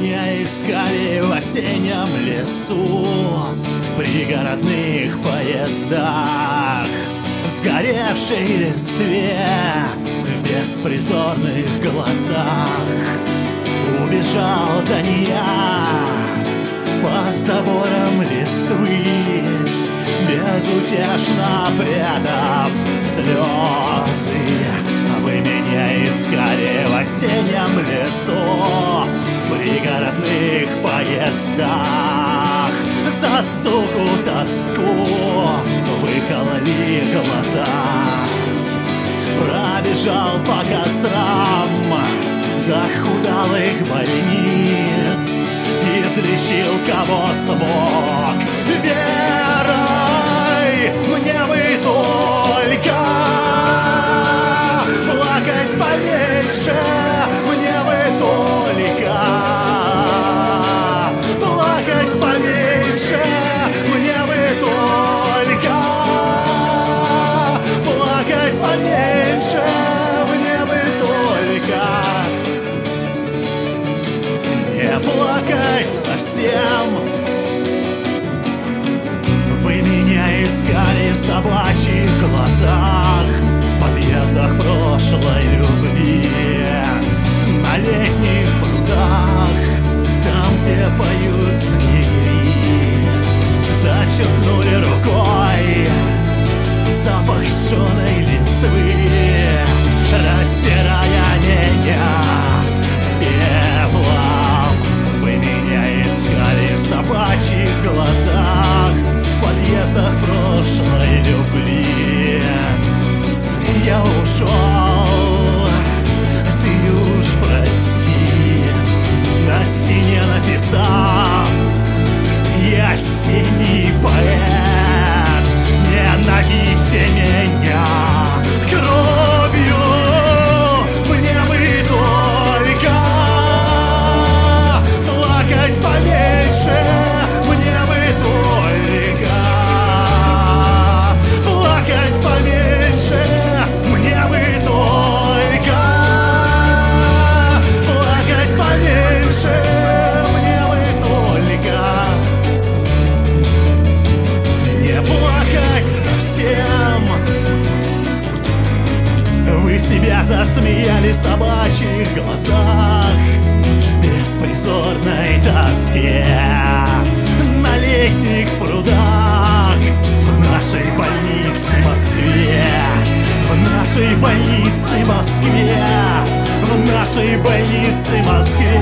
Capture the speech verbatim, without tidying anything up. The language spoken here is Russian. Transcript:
меня искали в осеннем лесу, в пригородных поездах, в сгоревшей листве, в беспризорных глазах. Убежал до нея по заборам листвы, безутешно прятав слезы. Вы меня искали в осеннем лесу, в пригородных поездах. За суку тоску выкололи глаза. Пробежал по кострам захудалых больниц, излечил кого смог верой. Мне бы только плакать поменьше, мне бы только плакать поменьше, мне бы только плакать поменьше, мне бы только не плакать совсем. Вы меня искали в собачьих глазах, в подъездах прошлой любви, на летних прудах, там, где поют снегири. Зачеркнули рукой запах жженой листвы, растирая меня пеплом. Вы меня искали в собачьих глазах, в подъездах прошлой любви. Я ушел, ты уж прости, на стене написал: я синий поэт, ненавидьте меня кровью. Мне бы только плакать поменьше, мне бы только плакать поменьше, мне бы только плакать поменьше, мне бы только не плакать совсем. Вы себя засмеяли в собачьих глазах, в беспризорной тоске, на летних прудах, в нашей больнице Москве, в нашей больнице Москве, в нашей больнице Москве.